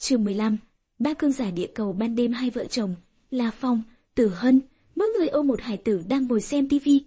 Chương 15. Ba cương giả địa cầu ban đêm. Hai vợ chồng La Phong, Tử Hân, mỗi người ôm một hải tử đang ngồi xem tivi.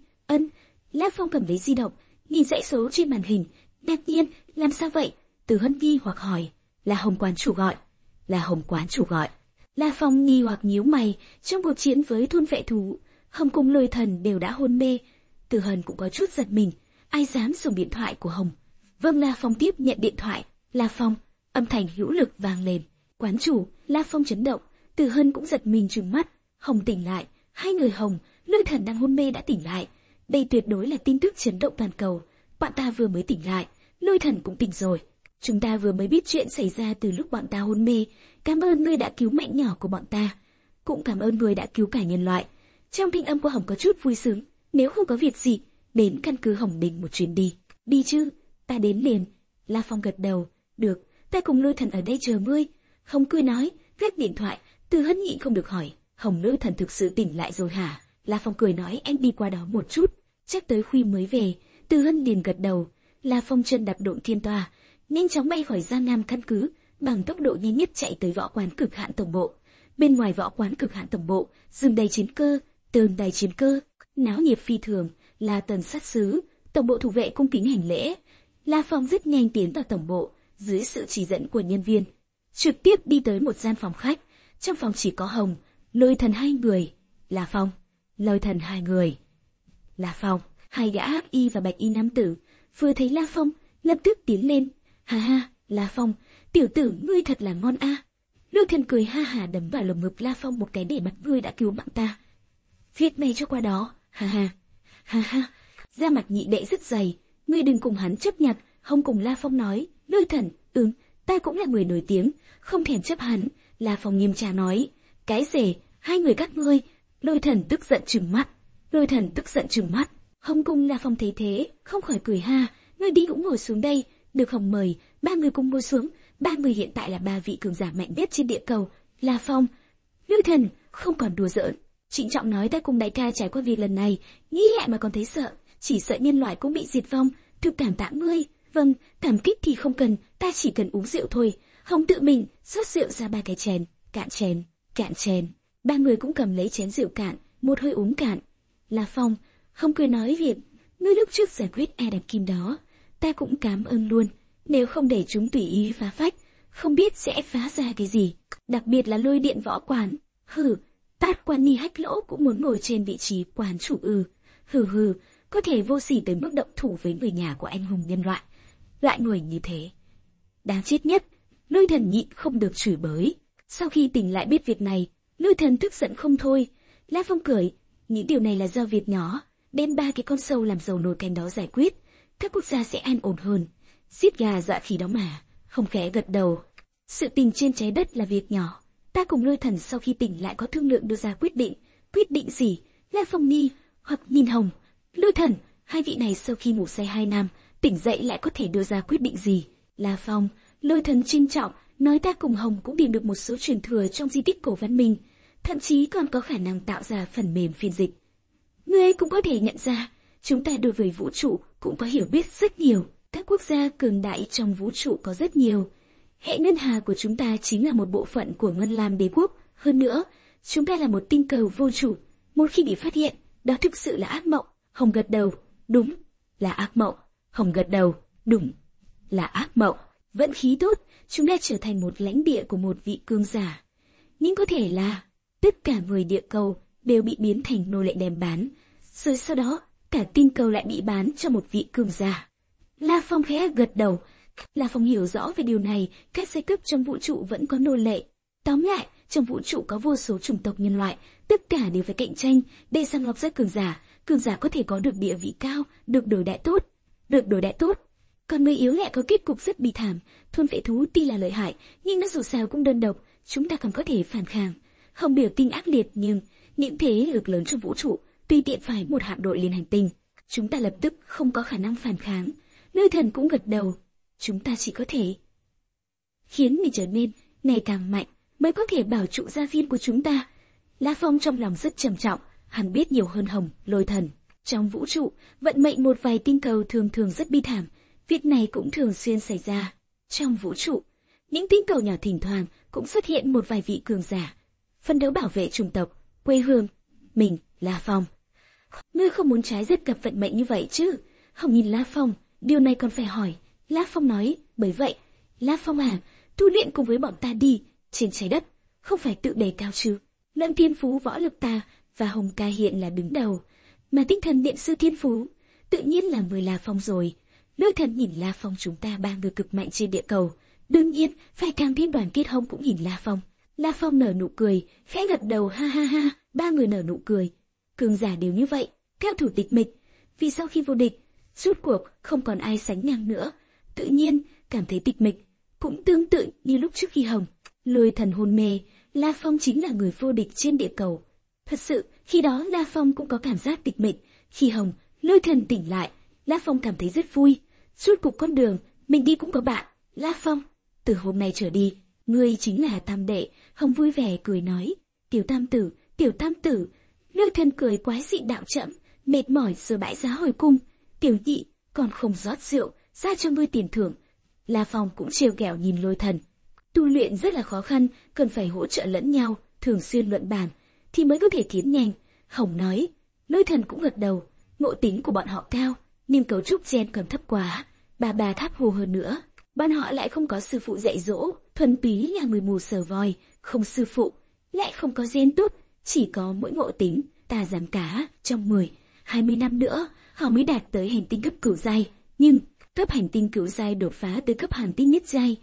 La Phong cầm lấy di động, nhìn dãy số trên màn hình, ngạc nhiên, làm sao vậy? Tử Hân nghi hoặc hỏi. Là Hồng quán chủ gọi. Là Hồng quán chủ gọi. La Phong nghi hoặc nhíu mày, trong cuộc chiến với thôn vệ thú, Hồng cùng Lôi Thần đều đã hôn mê. Tử Hân cũng có chút giật mình, ai dám dùng điện thoại của Hồng. Vâng. La Phong tiếp nhận điện thoại. La Phong, âm thanh hữu lực vang lên. Quán chủ. La Phong chấn động, Tử Hân cũng giật mình trừng mắt. Hồng tỉnh lại, hai người Hồng, Lôi Thần đang hôn mê đã tỉnh lại. Đây tuyệt đối là tin tức chấn động toàn cầu. Bọn ta vừa mới tỉnh lại, Lôi Thần cũng tỉnh rồi. Chúng ta vừa mới biết chuyện xảy ra từ lúc bọn ta hôn mê. Cảm ơn ngươi đã cứu mệnh nhỏ của bọn ta. Cũng cảm ơn ngươi đã cứu cả nhân loại. Trong thanh âm của Hồng có chút vui sướng. Nếu không có việc gì, đến căn cứ Hồng Đình một chuyến đi. Đi chứ? Ta đến liền. La Phong gật đầu. Được, ta cùng Lôi Thần ở đây chờ ngươi. Hồng cười nói, gác điện thoại. Từ Hân nhịn không được hỏi, Hồng Lôi Thần thực sự tỉnh lại rồi hả? La Phong cười nói, anh đi qua đó một chút, chắc tới khuya mới về. Từ Hân liền gật đầu. La Phong chân đạp độn thiên toa, nhanh chóng bay khỏi Giang Nam căn cứ, bằng tốc độ nhanh nhất chạy tới võ quán cực hạn tổng bộ. Bên ngoài võ quán cực hạn tổng bộ, rừng đầy chiến cơ, tường đầy chiến cơ, náo nhiệt phi thường. La Tần sát sứ, tổng bộ thủ vệ cung kính hành lễ. La Phong rất nhanh tiến vào tổng bộ, dưới sự chỉ dẫn của nhân viên, trực tiếp đi tới một gian phòng khách. Trong phòng chỉ có Hồng, Lôi Thần hai người. La Phong, Lôi Thần hai người. La Phong, hai gã hắc y và bạch y nam tử vừa thấy La Phong, lập tức tiến lên. Ha ha, La Phong, tiểu tử ngươi thật là ngon a. Lôi Thần cười ha hả đấm vào lồng ngực La Phong một cái để mặt ngươi đã cứu mạng ta. Viết mày cho qua đó, ha ha. Ha ha, da mặt nhị đệ rất dày, ngươi đừng cùng hắn chấp nhặt. Hồng cùng La Phong nói. Lôi Thần, ta cũng là người nổi tiếng, không thèm chấp hắn. La Phong nghiêm trang nói. Cái gì? Hai người các ngươi? Lôi Thần tức giận trừng mắt. Lôi Thần tức giận trừng mắt. Hồng cùng La Phong thấy thế, không khỏi cười ha. Ngươi đi cũng ngồi xuống đây. Được Hồng mời, ba người cùng ngồi xuống. Ba người hiện tại là ba vị cường giả mạnh nhất trên địa cầu. La Phong, Lôi Thần, không còn đùa giỡn. Trịnh trọng nói, ta cùng đại ca trải qua việc lần này, nghĩ lại mà còn thấy sợ. Chỉ sợ nhân loại cũng bị diệt vong. Thực cảm tạ ngươi. Vâng, cảm kích thì không cần, ta chỉ cần uống rượu thôi. Hồng tự mình rót rượu ra ba cái chén. Cạn chén, cạn chén. Ba người cũng cầm lấy chén rượu cạn, một hơi uống cạn. La Phong, không cười nói, việc ngươi lúc trước giải quyết e đẹp kim đó, ta cũng cảm ơn luôn. Nếu không để chúng tùy ý phá phách, không biết sẽ phá ra cái gì. Đặc biệt là Lôi Điện võ quán. Hừ, Tát Quan Ni Hách Lỗ cũng muốn ngồi trên vị trí quán chủ ư? Hừ, có thể vô sỉ tới mức động thủ với người nhà của anh hùng nhân loại. Loại người như thế, đáng chết nhất. Lôi Thần nhịn không được chửi bới. Sau khi tỉnh lại biết việc này, Lôi Thần tức giận không thôi. La Phong cười, những điều này là do việc nhỏ, đem ba cái con sâu làm dầu nồi canh đó giải quyết, các quốc gia sẽ an ổn hơn. Giết gà dọa khỉ đó mà. Không khẽ gật đầu. Sự tình trên trái đất là việc nhỏ, ta cùng Lôi Thần sau khi tỉnh lại có thương lượng đưa ra quyết định. Quyết định gì? La Phong nghi hoặc nhìn Hồng, Lôi Thần, hai vị này sau khi ngủ say 2 năm, tỉnh dậy lại có thể đưa ra quyết định gì? La Phong, Lôi Thần trinh trọng nói, ta cùng Hồng cũng tìm được một số truyền thừa trong di tích cổ văn minh, thậm chí còn có khả năng tạo ra phần mềm phiên dịch. Ngươi cũng có thể nhận ra, chúng ta đối với vũ trụ cũng có hiểu biết rất nhiều. Các quốc gia cường đại trong vũ trụ có rất nhiều. Hệ ngân hà của chúng ta chính là một bộ phận của Ngân Lam Đế quốc. Hơn nữa, chúng ta là một tinh cầu vô chủ. Một khi bị phát hiện, đó thực sự là ác mộng. Hồng gật đầu, đúng, là ác mộng. Hồng gật đầu, đúng, là ác mộng. Vận khí tốt, chúng ta trở thành một lãnh địa của một vị cường giả. Nhưng có thể là tất cả người địa cầu đều bị biến thành nô lệ đem bán, rồi sau đó cả tinh cầu lại bị bán cho một vị cường giả. La Phong khẽ gật đầu. La Phong hiểu rõ về điều này, các giai cấp trong vũ trụ vẫn có nô lệ. Tóm lại, trong vũ trụ có vô số chủng tộc nhân loại, tất cả đều phải cạnh tranh để săn lọc ra cường giả. Cường giả có thể có được địa vị cao, được đổi đại tốt. Còn người yếu lại có kết cục rất bi thảm. Thôn vệ thú tuy là lợi hại, nhưng nó dù sao cũng đơn độc, chúng ta còn có thể phản kháng. Không biểu tình ác liệt, nhưng những thế lực lớn trong vũ trụ tùy tiện phải một hạm đội liên hành tinh, chúng ta lập tức không có khả năng phản kháng. Lôi Thần cũng gật đầu. Chúng ta chỉ có thể khiến mình trở nên ngày càng mạnh mới có thể bảo trụ gia viên của chúng ta. La Phong trong lòng rất trầm trọng, hắn biết nhiều hơn Hồng, Lôi Thần. Trong vũ trụ, vận mệnh một vài tinh cầu thường thường rất bi thảm, việc này cũng thường xuyên xảy ra. Trong vũ trụ, Những tinh cầu nhỏ thỉnh thoảng cũng xuất hiện một vài vị cường giả, phân đấu bảo vệ chủng tộc, quê hương. Mình, La Phong. Ngươi không muốn trái dứt gặp vận mệnh như vậy chứ? Hồng nhìn La Phong, điều này còn phải hỏi. La Phong nói, bởi vậy, La Phong à, tu luyện cùng với bọn ta đi, trên trái đất, không phải tự đề cao chứ. Luận thiên phú võ lực ta và Hồng ca hiện là đứng đầu, mà tinh thần điện sư thiên phú, tự nhiên là 10 La Phong rồi. Lôi Thần nhìn La Phong, chúng ta ba người cực mạnh trên địa cầu, đương nhiên phải càng thêm đoàn kết. Hồng cũng nhìn La Phong. La Phong nở nụ cười, khẽ gật đầu, ha ha ha, ba người nở nụ cười. Cường giả đều như vậy, theo thủ tịch Mịch, vì sau khi vô địch, rút cuộc không còn ai sánh ngang nữa. Tự nhiên, cảm thấy tịch Mịch cũng tương tự như lúc trước khi Hồng, Lôi Thần hôn mê, La Phong chính là người vô địch trên địa cầu. Thật sự, khi đó La Phong cũng có cảm giác tịch Mịch. Khi Hồng, Lôi Thần tỉnh lại, La Phong cảm thấy rất vui. Suốt cuộc con đường, mình đi cũng có bạn. La Phong, từ hôm nay trở đi, ngươi chính là tam đệ. Hồng vui vẻ cười nói, tiểu tam tử, tiểu tam tử. Lôi Thần cười quái dị đạo chậm, mệt mỏi rồi bãi giá hồi cung. Tiểu nhị, còn không rót rượu, ra cho ngươi tiền thưởng. La Phong cũng trêu ghẹo nhìn Lôi Thần. Tu luyện rất là khó khăn, cần phải hỗ trợ lẫn nhau, thường xuyên luận bàn, thì mới có thể tiến nhanh. Hồng nói, Lôi Thần cũng gật đầu, ngộ tính của bọn họ cao, nhưng cấu trúc gen còn thấp quá. Bà tháp hồ hơn nữa, bọn họ lại không có sư phụ dạy dỗ, thuần túy là người mù sờ voi, không sư phụ, lại không có gen tốt, chỉ có mỗi ngộ tính. Ta dám cá, trong 10-20 năm nữa, họ mới đạt tới hành tinh cấp cửu giai, nhưng cấp hành tinh cửu giai đột phá tới cấp hành tinh nhất giai,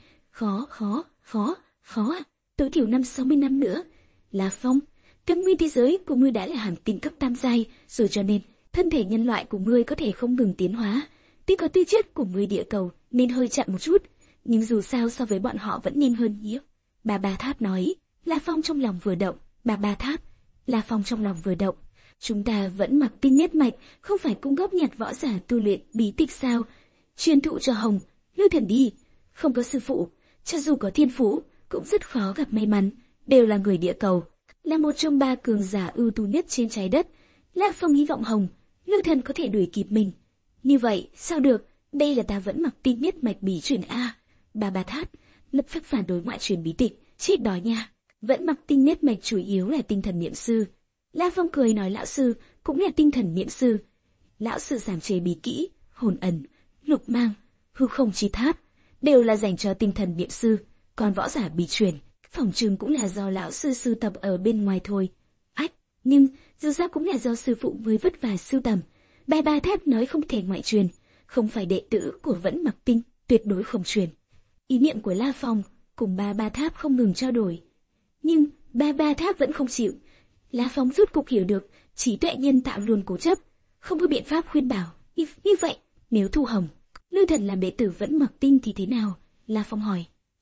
khó à, tối thiểu 50-60 năm nữa. La Phong, căn nguyên thế giới của ngươi đã là hành tinh cấp tam giai rồi, cho nên thân thể nhân loại của ngươi có thể không ngừng tiến hóa. Tuy có tư chất của ngươi địa cầu nên hơi chậm một chút, nhưng dù sao so với bọn họ vẫn nhanh hơn nhiều. Bà Tháp nói. La Phong trong lòng vừa động. Bà Tháp, La Phong trong lòng vừa động. Chúng ta vẫn mặc tinh nhất mạch, không phải cung cấp nhặt võ giả tu luyện bí tịch sao? Truyền thụ cho Hồng, Lôi Thần đi. Không có sư phụ, cho dù có thiên phú, cũng rất khó gặp may mắn. Đều là người địa cầu, là một trong 3 cường giả ưu tú nhất trên trái đất. La Phong hy vọng Hồng, Lôi Thần có thể đuổi kịp mình. Như vậy, sao được? Đây là ta vẫn mặc tinh nhất mạch bí truyền a. Bà Tháp lập tức phản đối ngoại truyền bí tịch, chết đói nha. Vẫn mặc tinh nhất mạch chủ yếu là tinh thần niệm sư. La Phong cười nói, lão sư cũng là tinh thần niệm sư. Lão sư giảm chế bí kỹ, hồn ẩn, lục mang, hư không chi tháp, đều là dành cho tinh thần niệm sư. Còn võ giả bí truyền, phỏng chừng cũng là do lão sư sưu tập ở bên ngoài thôi. Ách, nhưng dù sao cũng là do sư phụ mới vất vả sưu tầm. Bà Tháp nói không thể ngoại truyền, không phải đệ tử của Vẫn Mặc Tinh, tuyệt đối không truyền. Ý niệm của La Phong cùng bà Tháp không ngừng trao đổi, nhưng bà Tháp vẫn không chịu. La Phong rút cục hiểu được, trí tuệ nhân tạo luôn cố chấp, không có biện pháp khuyên bảo. Như vậy, nếu thu Hồng, Lôi Thần làm đệ tử Vẫn Mặc Tinh thì thế nào? La Phong hỏi.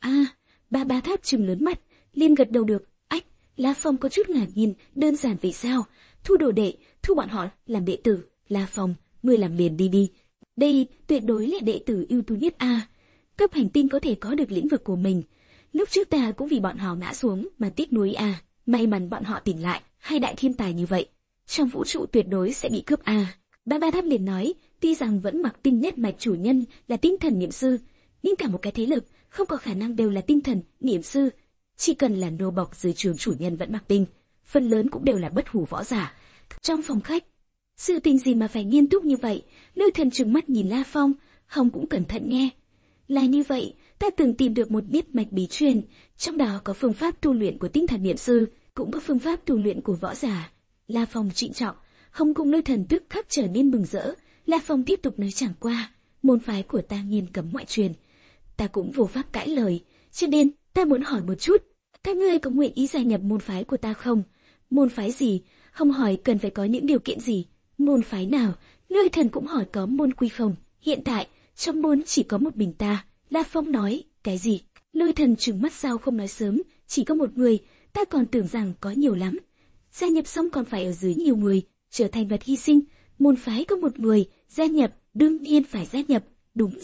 Bà Tháp trừng lớn mắt, liền gật đầu được. Ách, La Phong có chút ngạc nhiên, đơn giản vậy sao? Thu đồ đệ, thu bọn họ làm đệ tử. La Phong, ngươi làm liền đi. Đây tuyệt đối là đệ tử ưu tú nhất a. Cấp hành tinh có thể có được lĩnh vực của mình. Lúc trước ta cũng vì bọn họ ngã xuống mà tiếc nuối a. May mắn bọn họ tỉnh lại, hai đại thiên tài như vậy, trong vũ trụ tuyệt đối sẽ bị cướp a. Bà Tháp liền nói, tuy rằng Vẫn Mặc Tinh nhất mạch chủ nhân là tinh thần niệm sư, nhưng cả một cái thế lực không có khả năng đều là tinh thần niệm sư. Chỉ cần là nô bộc dưới trường chủ nhân Vẫn Mặc Tinh, phần lớn cũng đều là bất hủ võ giả. Trong phòng khách, sự tình gì mà phải nghiêm túc như vậy? Lôi Thần trừng mắt nhìn La Phong, Hồng cũng cẩn thận nghe. Là như vậy, ta từng tìm được một niết mạch bí truyền, trong đó có phương pháp tu luyện của tinh thần niệm sư, cũng có phương pháp tu luyện của võ giả. La Phong trịnh trọng, Hồng cùng Lôi Thần tức khắc trở nên mừng rỡ. La Phong tiếp tục nói, chẳng qua môn phái của ta nghiêm cấm ngoại truyền, ta cũng vô pháp cãi lời, cho nên ta muốn hỏi một chút, các ngươi có nguyện ý gia nhập môn phái của ta không? Môn phái gì? Hồng hỏi cần phải có những điều kiện gì? Môn phái nào? Lôi Thần cũng hỏi có môn quy không? Hiện tại trong môn chỉ có một mình ta. La Phong nói, cái gì? Lôi Thần trừng mắt, sao không nói sớm? Chỉ có một người, ta còn tưởng rằng có nhiều lắm. Gia nhập xong còn phải ở dưới nhiều người, trở thành vật hy sinh. Môn phái có một người, gia nhập, đương nhiên phải gia nhập. Đúng,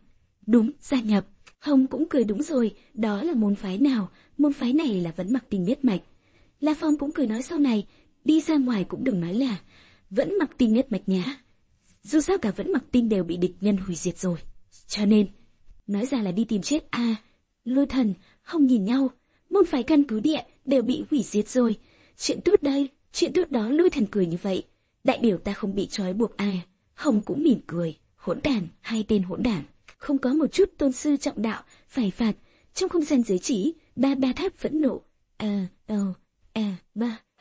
gia nhập. Hồng cũng cười, đúng rồi, đó là môn phái nào? Môn phái này là Vẫn Mặc Tinh nhất mạch. La Phong cũng cười nói, sau này đi ra ngoài cũng đừng nói là Vẫn Mặc Tinh nhất mạch nhá. Dù sao cả Vẫn Mặc Tinh đều bị địch nhân hủy diệt rồi, cho nên nói ra là đi tìm chết a. Lôi Thần không nhìn nhau, môn phái căn cứ địa đều bị hủy diệt rồi. Chuyện tốt đây, chuyện tốt đó. Lôi Thần cười như vậy. Đại biểu ta không bị trói buộc ai. Hồng cũng mỉm cười. Hỗn đản, hai tên hỗn đản, không có một chút tôn sư trọng đạo, phải phạt. Trong không gian giới chỉ, ba tháp phẫn nộ. Ba.